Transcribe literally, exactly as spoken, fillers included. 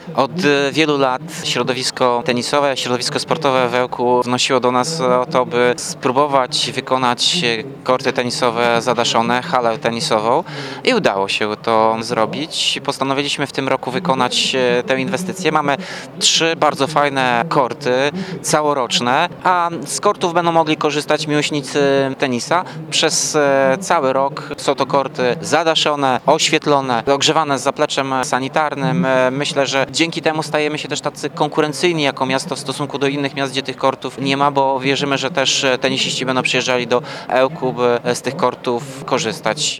Od wielu lat środowisko tenisowe, środowisko sportowe w Ełku wnosiło do nas o to, by spróbować wykonać korty tenisowe zadaszone, halę tenisową i udało się to zrobić. Postanowiliśmy w tym roku wykonać tę inwestycję. Mamy trzy bardzo fajne korty całoroczne, a z kortów będą mogli korzystać miłośnicy tenisa przez cały rok. Są to korty zadaszone, oświetlone, ogrzewane z zapleczem sanitarnym. Myślę, że dzięki temu stajemy się też tacy konkurencyjni jako miasto w stosunku do innych miast, gdzie tych kortów nie ma, bo wierzymy, że też tenisiści będą przyjeżdżali do Ełku, by z tych kortów korzystać.